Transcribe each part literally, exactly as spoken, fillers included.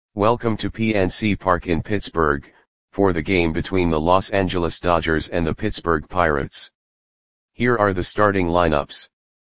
Welcome to P N C Park in Pittsburgh, for the game between the Los Angeles Dodgers and the Pittsburgh Pirates. Here are the starting lineups.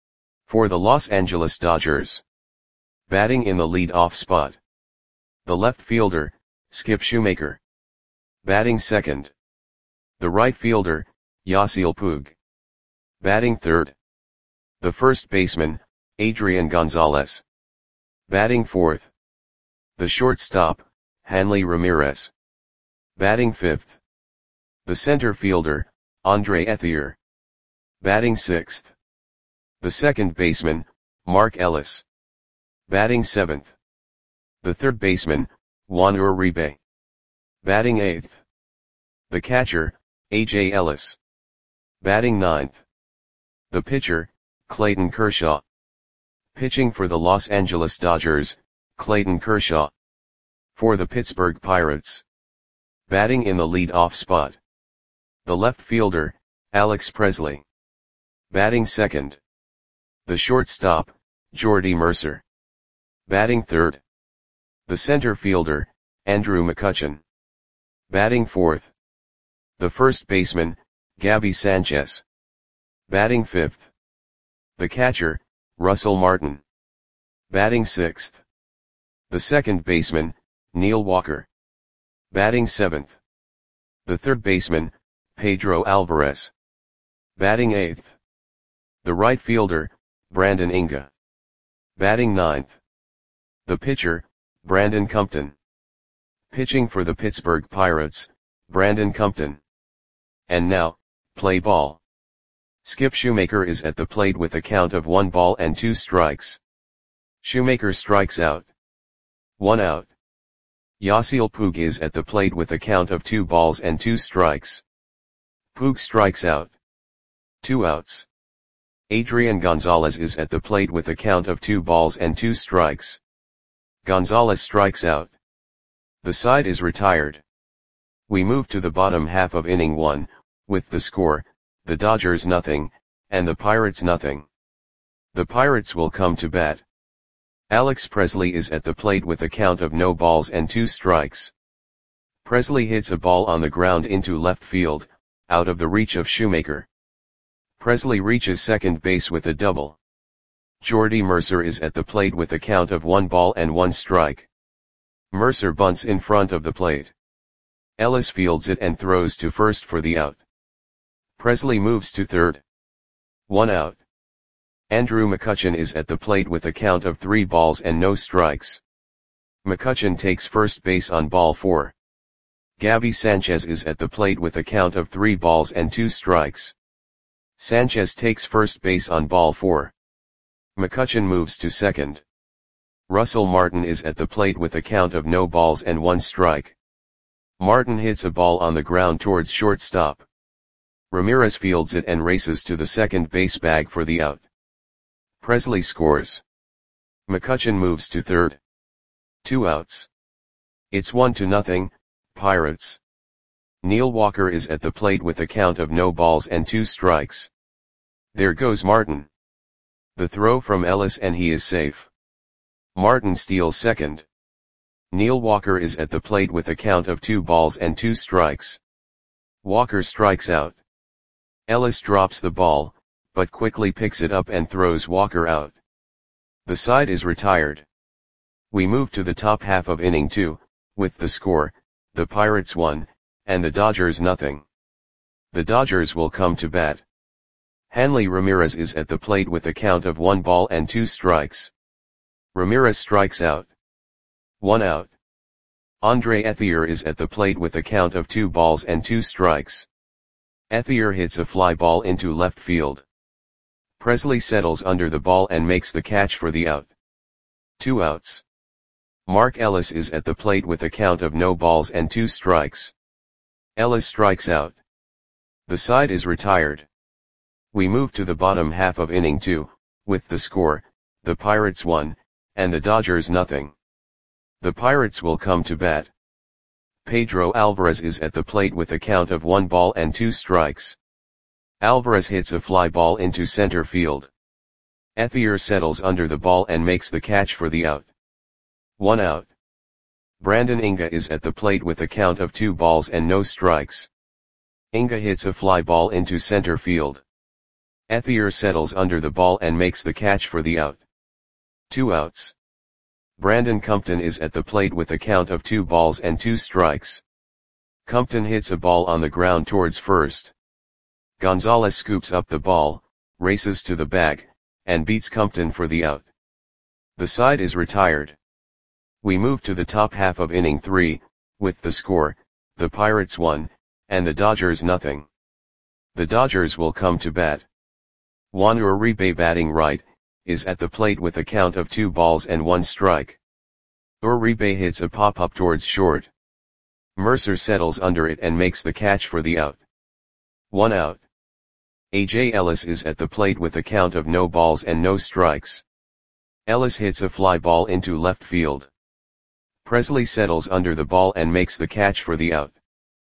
For the Los Angeles Dodgers. Batting in the lead-off spot. The left fielder, Skip Shoemaker. Batting second. The right fielder, Yasiel Puig. Batting third. The first baseman, Adrian Gonzalez. Batting fourth. The shortstop, Hanley Ramirez. Batting fifth. The center fielder, Andre Ethier. Batting sixth. The second baseman, Mark Ellis. Batting seventh. The third baseman, Juan Uribe. Batting eighth. The catcher, A J Ellis. Batting ninth. The pitcher, Clayton Kershaw. Pitching for the Los Angeles Dodgers, Clayton Kershaw. For the Pittsburgh Pirates. Batting in the lead-off spot. The left fielder, Alex Presley. Batting second. The shortstop, Jordy Mercer. Batting third. The center fielder, Andrew McCutchen. Batting fourth. The first baseman, Gabby Sanchez. Batting fifth. The catcher, Russell Martin. Batting sixth. The second baseman, Neil Walker. Batting seventh. The third baseman, Pedro Alvarez. Batting eighth. The right fielder, Brandon Inga. Batting ninth. The pitcher, Brandon Compton. Pitching for the Pittsburgh Pirates, Brandon Compton. And now, play ball. Skip Shoemaker is at the plate with a count of one ball and two strikes. Shoemaker strikes out. One out. Yasiel Puig is at the plate with a count of two balls and two strikes. Puig strikes out. Two outs. Adrian Gonzalez is at the plate with a count of two balls and two strikes. Gonzalez strikes out. The side is retired. We move to the bottom half of inning one, with the score, the Dodgers nothing, and the Pirates nothing. The Pirates will come to bat. Alex Presley is at the plate with a count of no balls and two strikes. Presley hits a ball on the ground into left field, out of the reach of Shoemaker. Presley reaches second base with a double. Jordy Mercer is at the plate with a count of one ball and one strike. Mercer bunts in front of the plate. Ellis fields it and throws to first for the out. Presley moves to third. One out. Andrew McCutchen is at the plate with a count of three balls and no strikes. McCutchen takes first base on ball four. Gabby Sanchez is at the plate with a count of three balls and two strikes. Sanchez takes first base on ball four. McCutchen moves to second. Russell Martin is at the plate with a count of no balls and one strike. Martin hits a ball on the ground towards shortstop. Ramirez fields it and races to the second base bag for the out. Presley scores. McCutchen moves to third. Two outs. It's one to nothing, Pirates. Neil Walker is at the plate with a count of no balls and two strikes. There goes Martin. The throw from Ellis and he is safe. Martin steals second. Neil Walker is at the plate with a count of two balls and two strikes. Walker strikes out. Ellis drops the ball, but quickly picks it up and throws Walker out. The side is retired. We move to the top half of inning two, with the score, the Pirates one, and the Dodgers nothing. The Dodgers will come to bat. Hanley Ramirez is at the plate with a count of one ball and two strikes. Ramirez strikes out. One out. Andre Ethier is at the plate with a count of two balls and two strikes. Ethier hits a fly ball into left field. Presley settles under the ball and makes the catch for the out. Two outs. Mark Ellis is at the plate with a count of no balls and two strikes. Ellis strikes out. The side is retired. We move to the bottom half of inning two, with the score, the Pirates one, and the Dodgers nothing. The Pirates will come to bat. Pedro Alvarez is at the plate with a count of one ball and two strikes. Alvarez hits a fly ball into center field. Ethier settles under the ball and makes the catch for the out. One out. Brandon Inga is at the plate with a count of two balls and no strikes. Inga hits a fly ball into center field. Ethier settles under the ball and makes the catch for the out. Two outs. Brandon Compton is at the plate with a count of two balls and two strikes. Compton hits a ball on the ground towards first. Gonzalez scoops up the ball, races to the bag, and beats Compton for the out. The side is retired. We move to the top half of inning three, with the score, the Pirates one, and the Dodgers nothing. The Dodgers will come to bat. Juan Uribe, batting right, is at the plate with a count of two balls and one strike. Uribe hits a pop-up towards short. Mercer settles under it and makes the catch for the out. One out. A J Ellis is at the plate with a count of no balls and no strikes. Ellis hits a fly ball into left field. Presley settles under the ball and makes the catch for the out.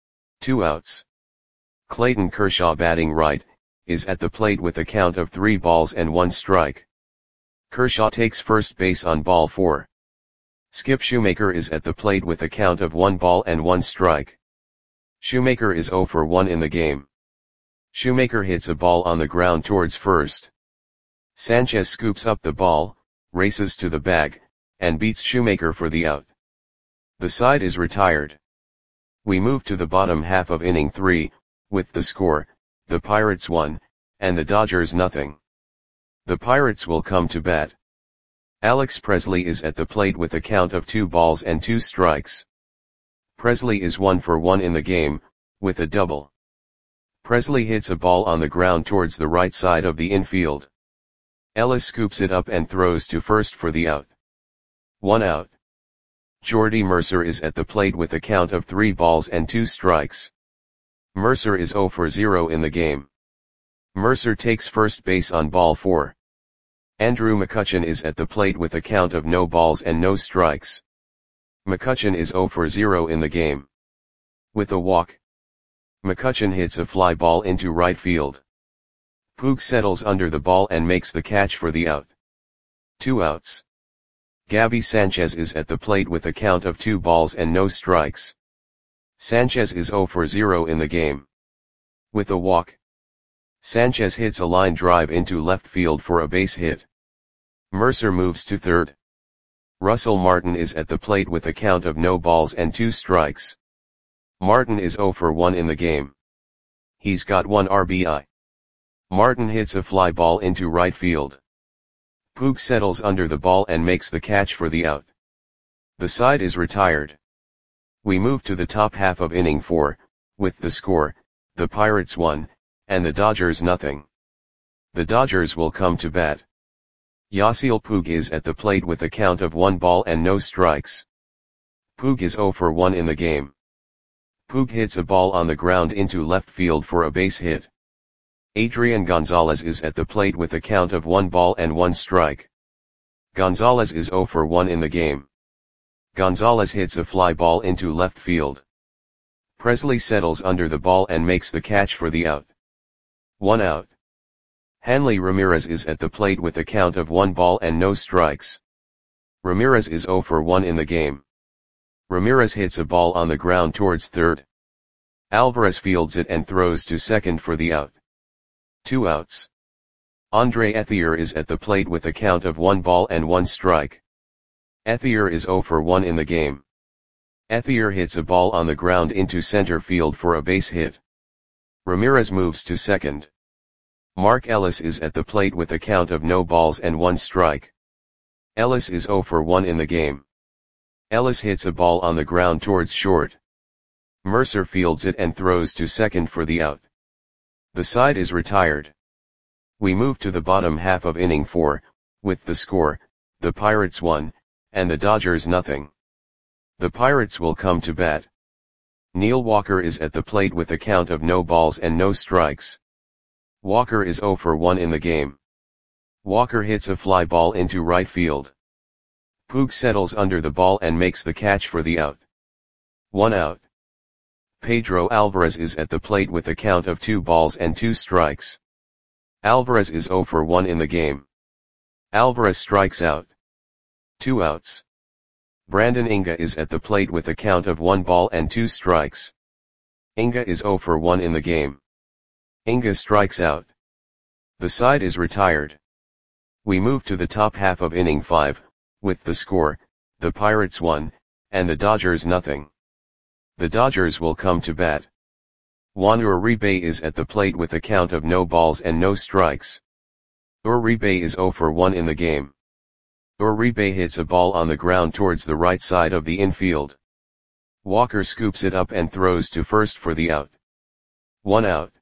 Two outs. Clayton Kershaw, batting right, is at the plate with a count of three balls and one strike. Kershaw takes first base on ball four. Skip Shoemaker is at the plate with a count of one ball and one strike. Shoemaker is zero for one in the game. Shoemaker hits a ball on the ground towards first. Sanchez scoops up the ball, races to the bag, and beats Shoemaker for the out. The side is retired. We move to the bottom half of inning three, with the score, the Pirates one, and the Dodgers nothing. The Pirates will come to bat. Alex Presley is at the plate with a count of two balls and two strikes. Presley is one for one in the game, with a double. Presley hits a ball on the ground towards the right side of the infield. Ellis scoops it up and throws to first for the out. One out. Jordy Mercer is at the plate with a count of three balls and two strikes. Mercer is zero for zero in the game. Mercer takes first base on ball four. Andrew McCutchen is at the plate with a count of no balls and no strikes. McCutchen is zero for zero in the game. With a walk, McCutchen hits a fly ball into right field. Puig settles under the ball and makes the catch for the out. Two outs. Gabby Sanchez is at the plate with a count of two balls and no strikes. Sanchez is zero for zero in the game. With a walk, Sanchez hits a line drive into left field for a base hit. Mercer moves to third. Russell Martin is at the plate with a count of no balls and two strikes. Martin is zero for one in the game. He's got one R B I. Martin hits a fly ball into right field. Puig settles under the ball and makes the catch for the out. The side is retired. We move to the top half of inning four, with the score, the Pirates one, and the Dodgers nothing. The Dodgers will come to bat. Yasiel Puig is at the plate with a count of one ball and no strikes. Puig is zero for one in the game. Puig hits a ball on the ground into left field for a base hit. Adrian Gonzalez is at the plate with a count of one ball and one strike. Gonzalez is zero for one in the game. Gonzalez hits a fly ball into left field. Presley settles under the ball and makes the catch for the out. One out. Hanley Ramirez is at the plate with a count of one ball and no strikes. Ramirez is zero for one in the game. Ramirez hits a ball on the ground towards third. Alvarez fields it and throws to second for the out. Two outs. Andre Ethier is at the plate with a count of one ball and one strike. Ethier is zero for one in the game. Ethier hits a ball on the ground into center field for a base hit. Ramirez moves to second. Mark Ellis is at the plate with a count of no balls and one strike. Ellis is zero for one in the game. Ellis hits a ball on the ground towards short. Mercer fields it and throws to second for the out. The side is retired. We move to the bottom half of inning four, with the score, the Pirates one, and the Dodgers nothing. The Pirates will come to bat. Neil Walker is at the plate with a count of no balls and no strikes. Walker is zero for one in the game. Walker hits a fly ball into right field. Puig settles under the ball and makes the catch for the out. One out. Pedro Alvarez is at the plate with a count of two balls and two strikes. Alvarez is zero for one in the game. Alvarez strikes out. Two outs. Brandon Inga is at the plate with a count of one ball and two strikes. Inga is zero for one in the game. Inga strikes out. The side is retired. We move to the top half of inning five, with the score, the Pirates one, and the Dodgers nothing. The Dodgers will come to bat. Juan Uribe is at the plate with a count of no balls and no strikes. Uribe is zero for one in the game. Uribe hits a ball on the ground towards the right side of the infield. Walker scoops it up and throws to first for the out. One out.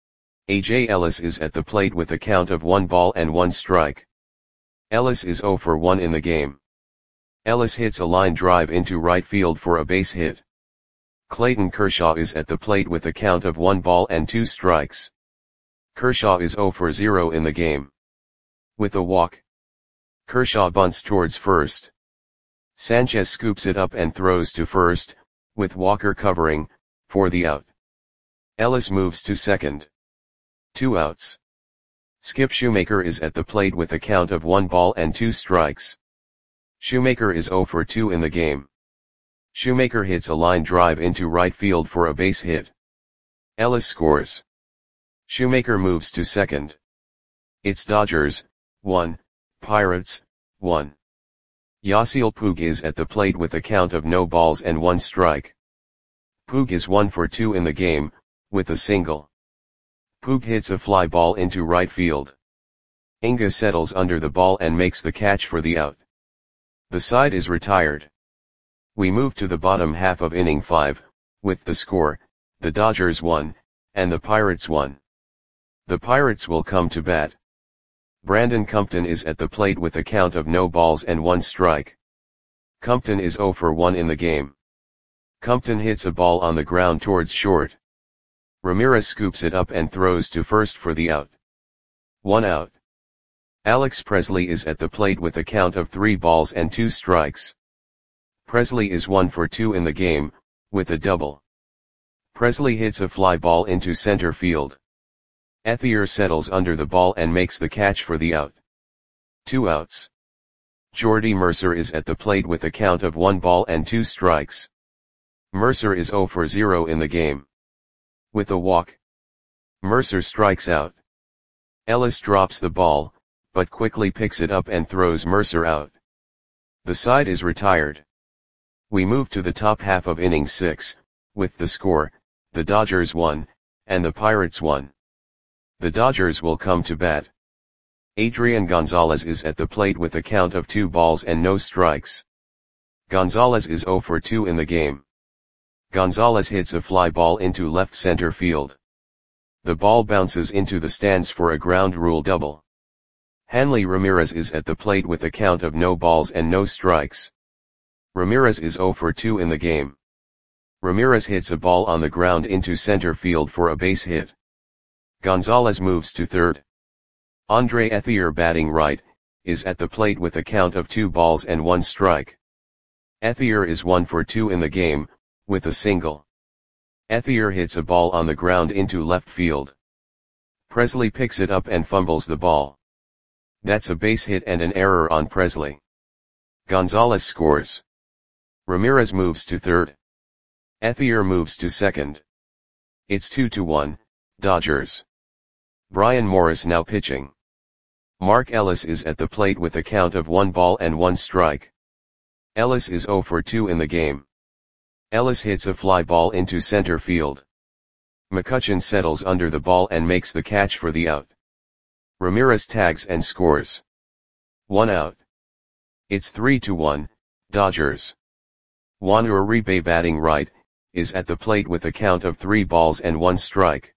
A J Ellis is at the plate with a count of one ball and one strike. Ellis is zero for one in the game. Ellis hits a line drive into right field for a base hit. Clayton Kershaw is at the plate with a count of one ball and two strikes. Kershaw is zero for zero in the game. With a walk, Kershaw bunts towards first. Sanchez scoops it up and throws to first, with Walker covering, for the out. Ellis moves to second. Two outs. Skip Shoemaker is at the plate with a count of one ball and two strikes. Shoemaker is zero for two in the game. Shoemaker hits a line drive into right field for a base hit. Ellis scores. Shoemaker moves to second. It's Dodgers, one, Pirates, one. Yasiel Puig is at the plate with a count of no balls and one strike. Puig is one for two in the game, with a single. Puig hits a fly ball into right field. Inga settles under the ball and makes the catch for the out. The side is retired. We move to the bottom half of inning five, with the score, the Dodgers one, and the Pirates one. The Pirates will come to bat. Brandon Compton is at the plate with a count of no balls and one strike. Compton is zero for one in the game. Compton hits a ball on the ground towards short. Ramirez scoops it up and throws to first for the out. One out. Alex Presley is at the plate with a count of three balls and two strikes. Presley is one for two in the game, with a double. Presley hits a fly ball into center field. Ethier settles under the ball and makes the catch for the out. Two outs. Jordy Mercer is at the plate with a count of one ball and two strikes. Mercer is zero for zero in the game. With a walk, Mercer strikes out. Ellis drops the ball, but quickly picks it up and throws Mercer out. The side is retired. We move to the top half of inning six, with the score, the Dodgers one, and the Pirates one. The Dodgers will come to bat. Adrian Gonzalez is at the plate with a count of two balls and no strikes. Gonzalez is zero for two in the game. Gonzalez hits a fly ball into left center field. The ball bounces into the stands for a ground rule double. Hanley Ramirez is at the plate with a count of no balls and no strikes. Ramirez is zero for two in the game. Ramirez hits a ball on the ground into center field for a base hit. Gonzalez moves to third. Andre Ethier, batting right, is at the plate with a count of two balls and one strike. Ethier is one for two in the game, with a single. Ethier hits a ball on the ground into left field. Presley picks it up and fumbles the ball. That's a base hit and an error on Presley. Gonzalez scores. Ramirez moves to third. Ethier moves to second. It's two to one, Dodgers. Brian Morris now pitching. Mark Ellis is at the plate with a count of one ball and one strike. Ellis is zero for two in the game. Ellis hits a fly ball into center field. McCutchen settles under the ball and makes the catch for the out. Ramirez tags and scores. One out. It's three to one, Dodgers. Juan Uribe, batting right, is at the plate with a count of three balls and one strike.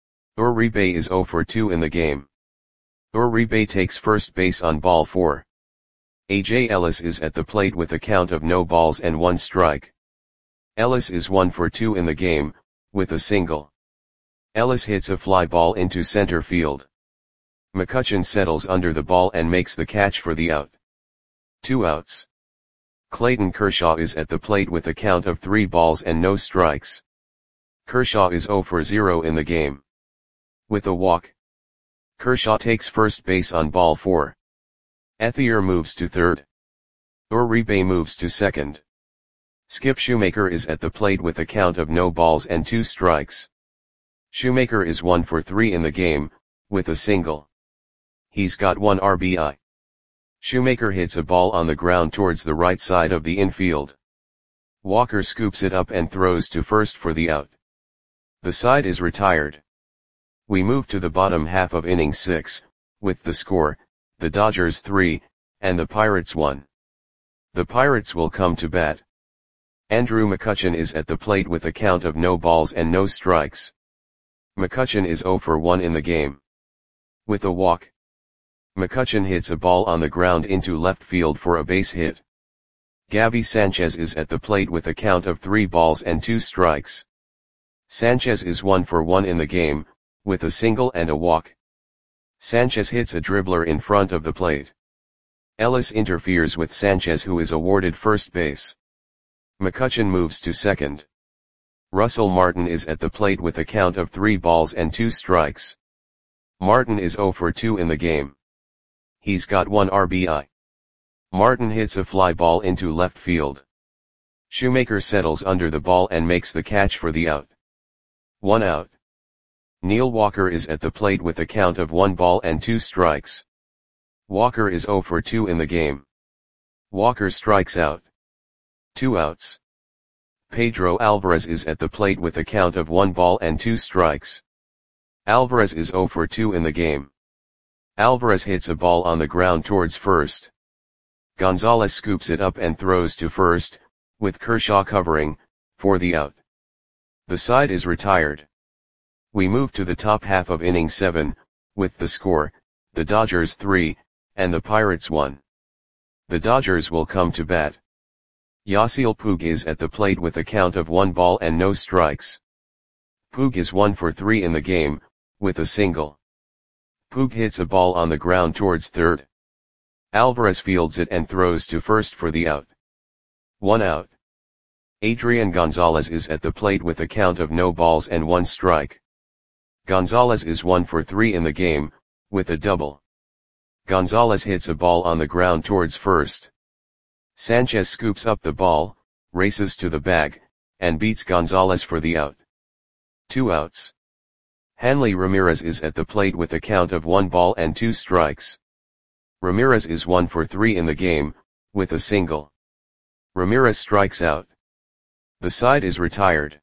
Uribe is zero for two in the game. Uribe takes first base on ball four. A J Ellis is at the plate with a count of no balls and one strike. Ellis is one for two in the game, with a single. Ellis hits a fly ball into center field. McCutchen settles under the ball and makes the catch for the out. Two outs. Clayton Kershaw is at the plate with a count of three balls and no strikes. Kershaw is zero for zero in the game. With a walk, Kershaw takes first base on ball four. Ethier moves to third. Uribe moves to second. Skip Shoemaker is at the plate with a count of no balls and two strikes. Shoemaker is one for three in the game, with a single. He's got one R B I. Shoemaker hits a ball on the ground towards the right side of the infield. Walker scoops it up and throws to first for the out. The side is retired. We move to the bottom half of inning six, with the score, the Dodgers three, and the Pirates one. The Pirates will come to bat. Andrew McCutchen is at the plate with a count of no balls and no strikes. McCutchen is zero for one in the game. With a walk. McCutchen hits a ball on the ground into left field for a base hit. Gabby Sanchez is at the plate with a count of three balls and two strikes. Sanchez is one for one in the game, with a single and a walk. Sanchez hits a dribbler in front of the plate. Ellis interferes with Sanchez, who is awarded first base. McCutchen moves to second. Russell Martin is at the plate with a count of three balls and two strikes. Martin is zero for two in the game. He's got one R B I. Martin hits a fly ball into left field. Shoemaker settles under the ball and makes the catch for the out. One out. Neil Walker is at the plate with a count of one ball and two strikes. Walker is zero for two in the game. Walker strikes out. Two outs. Pedro Alvarez is at the plate with a count of one ball and two strikes. Alvarez is zero for two in the game. Alvarez hits a ball on the ground towards first. Gonzalez scoops it up and throws to first, with Kershaw covering, for the out. The side is retired. We move to the top half of inning seven, with the score, the Dodgers three, and the Pirates one. The Dodgers will come to bat. Yasiel Puig is at the plate with a count of one ball and no strikes. Puig is one for three in the game, with a single. Puig hits a ball on the ground towards third. Alvarez fields it and throws to first for the out. One out. Adrian Gonzalez is at the plate with a count of no balls and one strike. Gonzalez is one for three in the game, with a double. Gonzalez hits a ball on the ground towards first. Sanchez scoops up the ball, races to the bag, and beats Gonzalez for the out. Two outs. Hanley Ramirez is at the plate with a count of one ball and two strikes. Ramirez is one for three in the game, with a single. Ramirez strikes out. The side is retired.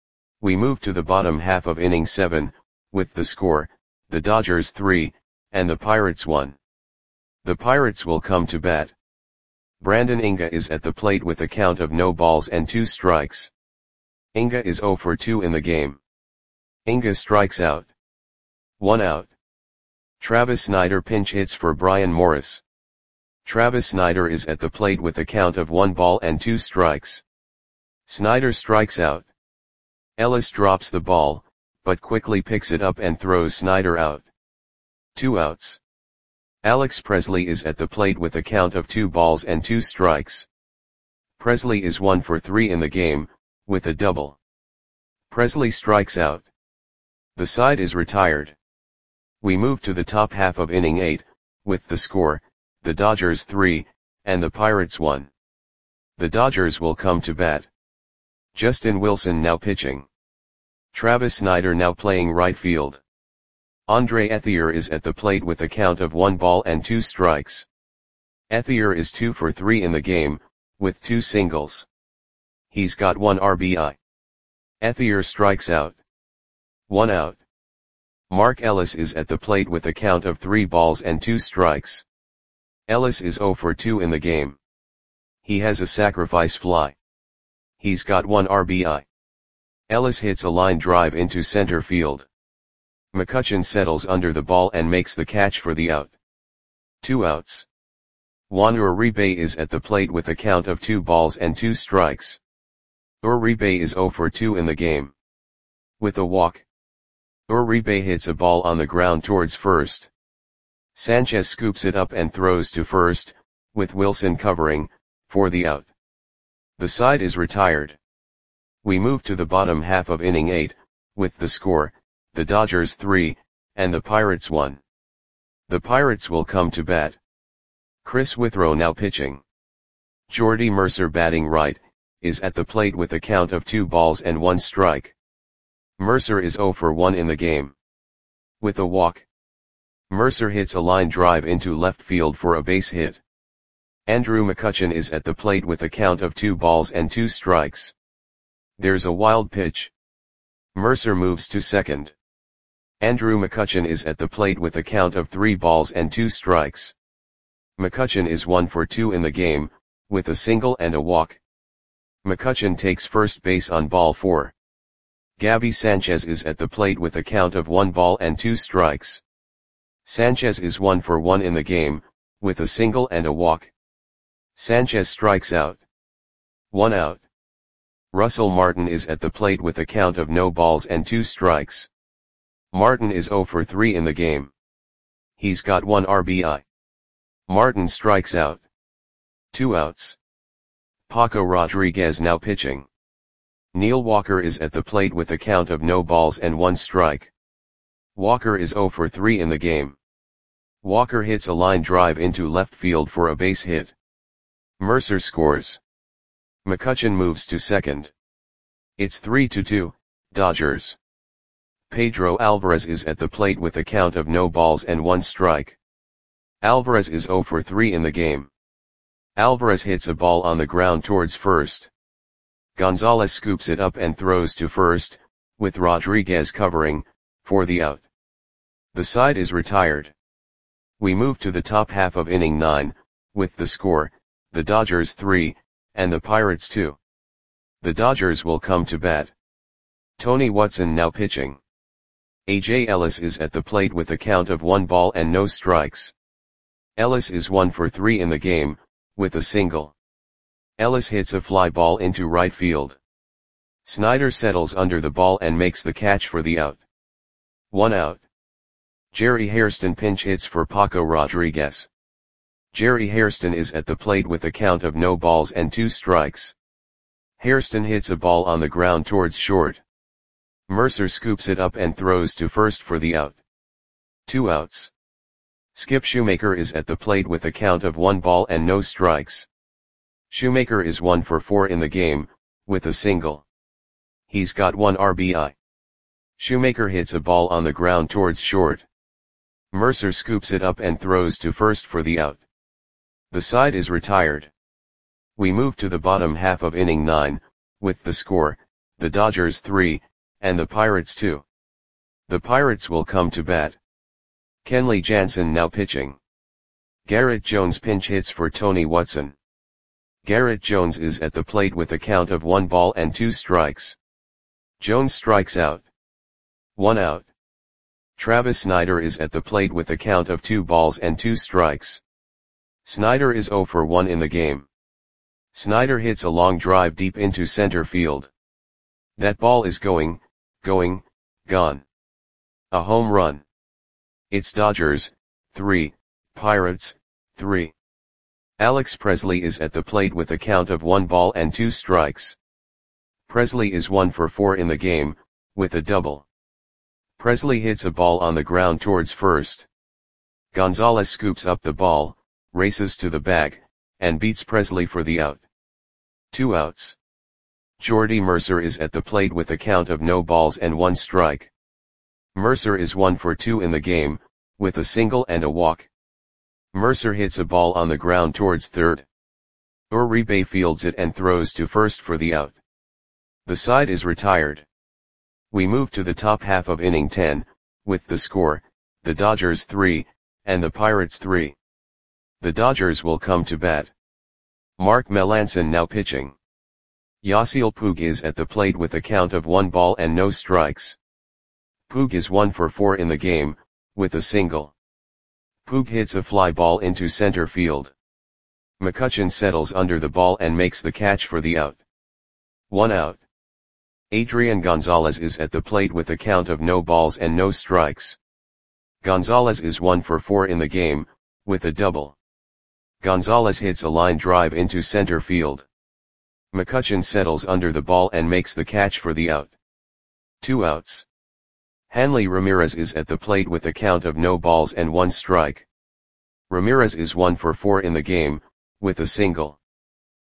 We move to the bottom half of inning seven, with the score, the Dodgers three, and the Pirates one. The Pirates will come to bat. Brandon Inga is at the plate with a count of no balls and two strikes. Inga is zero for two in the game. Inga strikes out. One out. Travis Snider pinch hits for Brian Morris. Travis Snider is at the plate with a count of one ball and two strikes. Snider strikes out. Ellis drops the ball, but quickly picks it up and throws Snider out. Two outs. Alex Presley is at the plate with a count of two balls and two strikes. Presley is one for three in the game, with a double. Presley strikes out. The side is retired. We move to the top half of inning eight, with the score, the Dodgers three, and the Pirates one. The Dodgers will come to bat. Justin Wilson now pitching. Travis Snider now playing right field. Andre Ethier is at the plate with a count of one ball and two strikes. Ethier is two for three in the game, with two singles. He's got one R B I. Ethier strikes out. One out. Mark Ellis is at the plate with a count of three balls and two strikes. Ellis is zero for two in the game. He has a sacrifice fly. He's got one R B I. Ellis hits a line drive into center field. McCutchen settles under the ball and makes the catch for the out. Two outs. Juan Uribe is at the plate with a count of two balls and two strikes. Uribe is zero for two in the game. With a walk. Uribe hits a ball on the ground towards first. Sanchez scoops it up and throws to first, with Wilson covering, for the out. The side is retired. We move to the bottom half of inning eight, with the score, the Dodgers three, and the Pirates one. The Pirates will come to bat. Chris Withrow now pitching. Jordy Mercer, batting right, is at the plate with a count of two balls and one strike. Mercer is zero for one in the game. With a walk, Mercer hits a line drive into left field for a base hit. Andrew McCutchen is at the plate with a count of two balls and two strikes. There's a wild pitch. Mercer moves to second. Andrew McCutchen is at the plate with a count of three balls and two strikes. McCutchen is one for two in the game, with a single and a walk. McCutchen takes first base on ball four. Gabby Sanchez is at the plate with a count of one ball and two strikes. Sanchez is one for one in the game, with a single and a walk. Sanchez strikes out. One out. Russell Martin is at the plate with a count of no balls and two strikes. Martin is zero for three in the game. He's got one R B I. Martin strikes out. Two outs. Paco Rodriguez now pitching. Neil Walker is at the plate with a count of no balls and one strike. Walker is zero for three in the game. Walker hits a line drive into left field for a base hit. Mercer scores. McCutchen moves to second. It's three to two, Dodgers. Pedro Alvarez is at the plate with a count of no balls and one strike. Alvarez is zero for three in the game. Alvarez hits a ball on the ground towards first. Gonzalez scoops it up and throws to first, with Rodriguez covering, for the out. The side is retired. We move to the top half of inning nine, with the score, the Dodgers three, and the Pirates two. The Dodgers will come to bat. Tony Watson now pitching. A J Ellis is at the plate with a count of one ball and no strikes. Ellis is one for three in the game, with a single. Ellis hits a fly ball into right field. Snyder settles under the ball and makes the catch for the out. One out. Jerry Hairston pinch hits for Paco Rodriguez. Jerry Hairston is at the plate with a count of no balls and two strikes. Hairston hits a ball on the ground towards short. Mercer scoops it up and throws to first for the out. Two outs. Skip Shoemaker is at the plate with a count of one ball and no strikes. Shoemaker is one for four in the game, with a single. He's got one R B I. Shoemaker hits a ball on the ground towards short. Mercer scoops it up and throws to first for the out. The side is retired. We move to the bottom half of inning nine, with the score, the Dodgers three, and the Pirates two. The Pirates will come to bat. Kenley Jansen now pitching. Garrett Jones pinch hits for Tony Watson. Garrett Jones is at the plate with a count of one ball and two strikes. Jones strikes out. One out. Travis Snyder is at the plate with a count of two balls and two strikes. Snyder is zero for one in the game. Snyder hits a long drive deep into center field. That ball is going, going, gone. A home run. It's Dodgers, three, Pirates, three. Alex Presley is at the plate with a count of one ball and two strikes. Presley is one for four in the game, with a double. Presley hits a ball on the ground towards first. Gonzalez scoops up the ball, races to the bag, and beats Presley for the out. Two outs. Jordy Mercer is at the plate with a count of no balls and one strike. Mercer is one for two in the game, with a single and a walk. Mercer hits a ball on the ground towards third. Uribe fields it and throws to first for the out. The side is retired. We move to the top half of inning ten, with the score, the Dodgers three, and the Pirates three. The Dodgers will come to bat. Mark Melancon now pitching. Yasiel Puig is at the plate with a count of one ball and no strikes. Puig is one for four in the game, with a single. Puig hits a fly ball into center field. McCutchen settles under the ball and makes the catch for the out. One out. Adrian Gonzalez is at the plate with a count of no balls and no strikes. Gonzalez is one for four in the game, with a double. Gonzalez hits a line drive into center field. McCutchen settles under the ball and makes the catch for the out. Two outs. Hanley Ramirez is at the plate with a count of no balls and one strike. Ramirez is one for four in the game, with a single.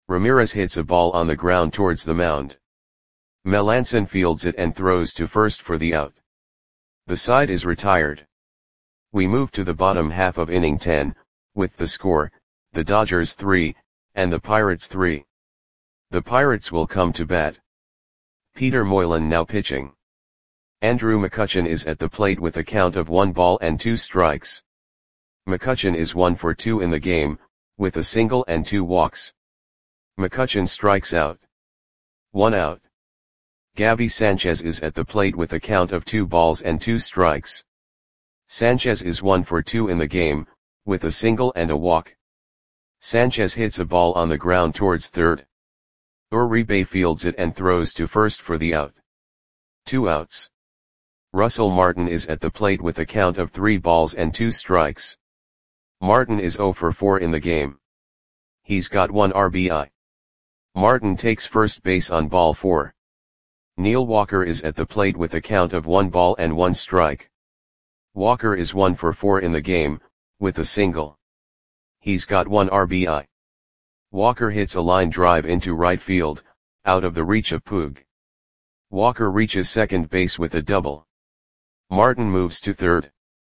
Ramirez hits a ball on the ground towards the mound. Melancon fields it and throws to first for the out. The side is retired. We move to the bottom half of inning ten, with the score, the Dodgers three, and the Pirates three. The Pirates will come to bat. Peter Moylan now pitching. Andrew McCutchen is at the plate with a count of one ball and two strikes. McCutchen is one for two in the game, with a single and two walks. McCutchen strikes out. One out. Gabby Sanchez is at the plate with a count of two balls and two strikes. Sanchez is one for two in the game, with a single and a walk. Sanchez hits a ball on the ground towards third. Uribe fields it and throws to first for the out. Two outs. Russell Martin is at the plate with a count of three balls and two strikes. Martin is zero for four in the game. He's got one R B I. Martin takes first base on ball four. Neil Walker is at the plate with a count of one ball and one strike. Walker is one for four in the game, with a single. He's got one R B I. Walker hits a line drive into right field, out of the reach of Puig. Walker reaches second base with a double. Martin moves to third.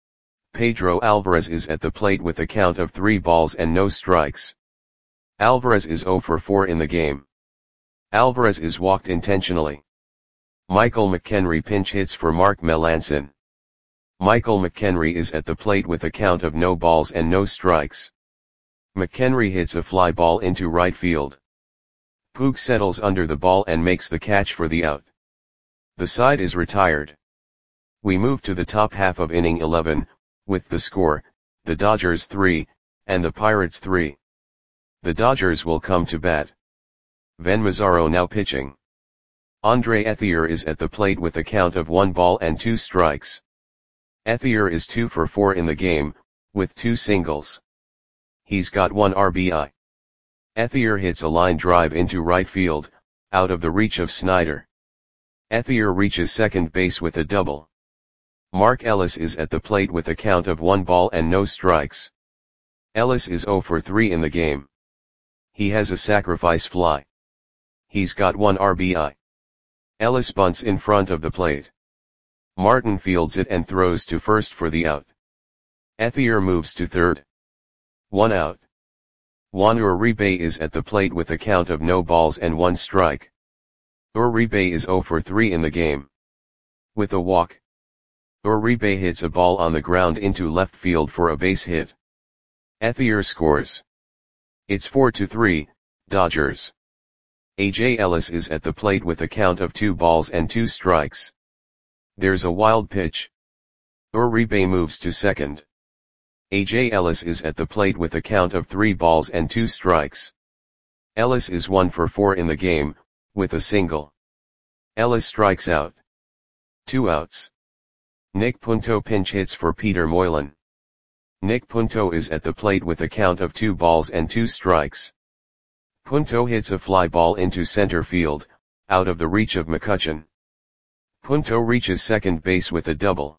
Pedro Alvarez is at the plate with a count of three balls and no strikes. Alvarez is zero for four in the game. Alvarez is walked intentionally. Michael McHenry pinch hits for Mark Melancon. Michael McHenry is at the plate with a count of no balls and no strikes. McHenry hits a fly ball into right field. Puig settles under the ball and makes the catch for the out. The side is retired. We move to the top half of inning eleven, with the score, the Dodgers three, and the Pirates three. The Dodgers will come to bat. Ven Mazzaro now pitching. Andre Ethier is at the plate with a count of one ball and two strikes. Ethier is two for four in the game, with two singles. He's got one R B I. Ethier hits a line drive into right field, out of the reach of Snyder. Ethier reaches second base with a double. Mark Ellis is at the plate with a count of one ball and no strikes. Ellis is zero for three in the game. He has a sacrifice fly. He's got one R B I. Ellis bunts in front of the plate. Martin fields it and throws to first for the out. Ethier moves to third. One out. Juan Uribe is at the plate with a count of no balls and one strike. Uribe is zero for three in the game. With a walk. Uribe hits a ball on the ground into left field for a base hit. Ethier scores. It's four to three, Dodgers. A J Ellis is at the plate with a count of two balls and two strikes. There's a wild pitch. Uribe moves to second. A J Ellis is at the plate with a count of three balls and two strikes. Ellis is one for four in the game, with a single. Ellis strikes out. Two outs. Nick Punto pinch hits for Peter Moylan. Nick Punto is at the plate with a count of two balls and two strikes. Punto hits a fly ball into center field, out of the reach of McCutchen. Punto reaches second base with a double.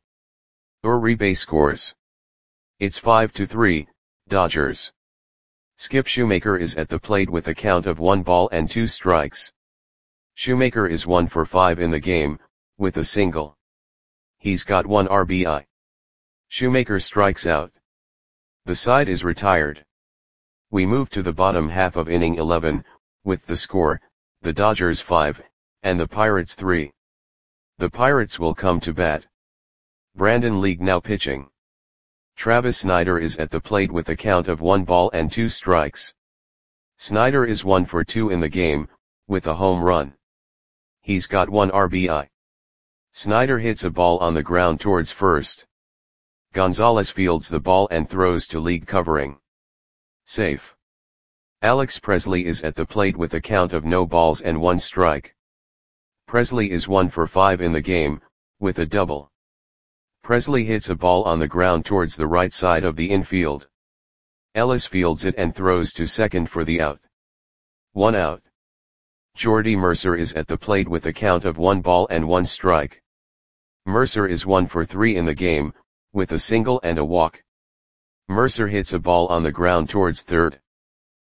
Uribe scores. It's five to three, Dodgers. Skip Shoemaker is at the plate with a count of one ball and two strikes. Shoemaker is one for five in the game, with a single. He's got one R B I. Shoemaker strikes out. The side is retired. We move to the bottom half of inning eleven, with the score, the Dodgers five, and the Pirates three. The Pirates will come to bat. Brandon League now pitching. Travis Snyder is at the plate with a count of one ball and two strikes. Snyder is one for two in the game, with a home run. He's got one R B I. Snyder hits a ball on the ground towards first. Gonzalez fields the ball and throws to League covering. Safe. Alex Presley is at the plate with a count of no balls and one strike. Presley is one for five in the game, with a double. Presley hits a ball on the ground towards the right side of the infield. Ellis fields it and throws to second for the out. One out. Jordy Mercer is at the plate with a count of one ball and one strike. Mercer is one for three in the game, with a single and a walk. Mercer hits a ball on the ground towards third.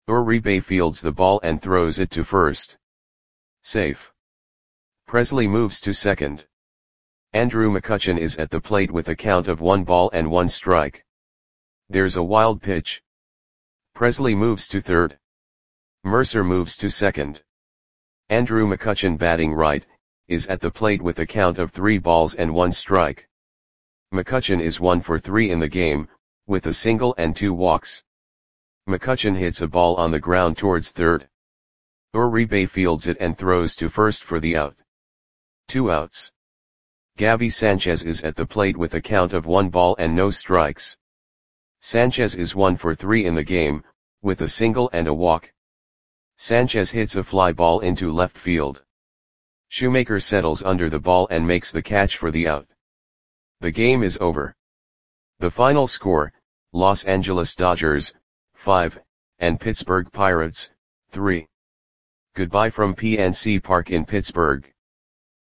Uribe fields the ball and throws it to first. Safe. Presley moves to second. Andrew McCutchen is at the plate with a count of one ball and one strike. There's a wild pitch. Presley moves to third. Mercer moves to second. Andrew McCutchen, batting right, is at the plate with a count of three balls and one strike. McCutchen is one for three in the game, with a single and two walks. McCutchen hits a ball on the ground towards third. Uribe fields it and throws to first for the out. Two outs. Gabby Sanchez is at the plate with a count of one ball and no strikes. Sanchez is one for three in the game, with a single and a walk. Sanchez hits a fly ball into left field. Shoemaker settles under the ball and makes the catch for the out. The game is over. The final score, Los Angeles Dodgers, five, and Pittsburgh Pirates, three. Goodbye from P N C Park in Pittsburgh.